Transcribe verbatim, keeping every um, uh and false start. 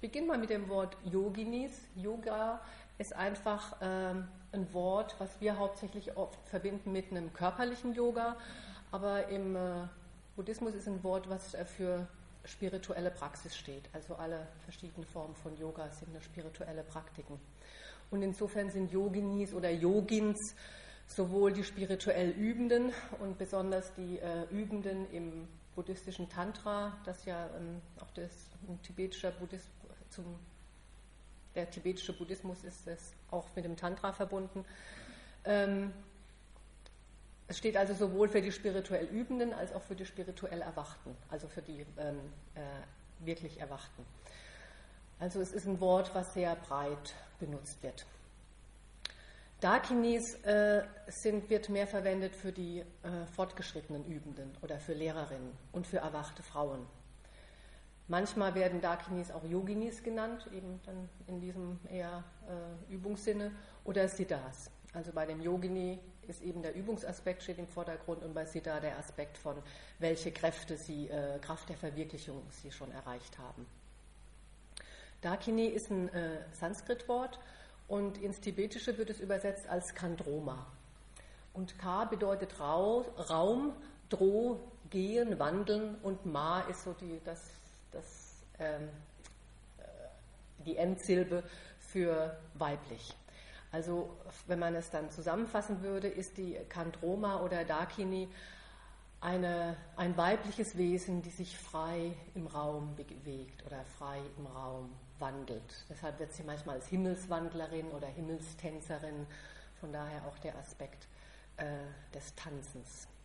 beginne mal mit dem Wort Yoginis. Yoga ist einfach ähm, ein Wort, was wir hauptsächlich oft verbinden mit einem körperlichen Yoga, aber im äh, Buddhismus ist ein Wort, was äh, für spirituelle Praxis steht. Also alle verschiedenen Formen von Yoga sind eine spirituelle Praktiken. Und insofern sind Yoginis oder Yogins sowohl die spirituell Übenden und besonders die äh, Übenden im buddhistischen Tantra, das ja ähm, auch das ein tibetischer Buddhismus, zum, der tibetische Buddhismus ist es auch mit dem Tantra verbunden. Ähm, es steht also sowohl für die spirituell Übenden als auch für die spirituell Erwachten, also für die ähm, äh, wirklich Erwachten. Also es ist ein Wort, was sehr breit benutzt wird. Dakinis äh, sind, wird mehr verwendet für die äh, fortgeschrittenen Übenden oder für Lehrerinnen und für erwachte Frauen. Manchmal werden Dakinis auch Yoginis genannt, eben dann in diesem eher äh, Übungssinne, oder Siddhas. Also bei dem Yogini ist eben der Übungsaspekt steht im Vordergrund und bei Siddha der Aspekt von, welche Kräfte sie, äh, Kraft der Verwirklichung sie schon erreicht haben. Dakini ist ein äh, Sanskritwort und ins Tibetische wird es übersetzt als Kandroma. Und Ka bedeutet Rau, Raum, Dro, Gehen, Wandeln und Ma ist so die, das, das, ähm, die Endsilbe für weiblich. Also wenn man es dann zusammenfassen würde, ist die Kandroma oder Dakini eine, ein weibliches Wesen, die sich frei im Raum bewegt oder frei im Raum wandelt. Deshalb wird sie manchmal als Himmelswandlerin oder Himmelstänzerin, von daher auch der Aspekt äh, des Tanzens.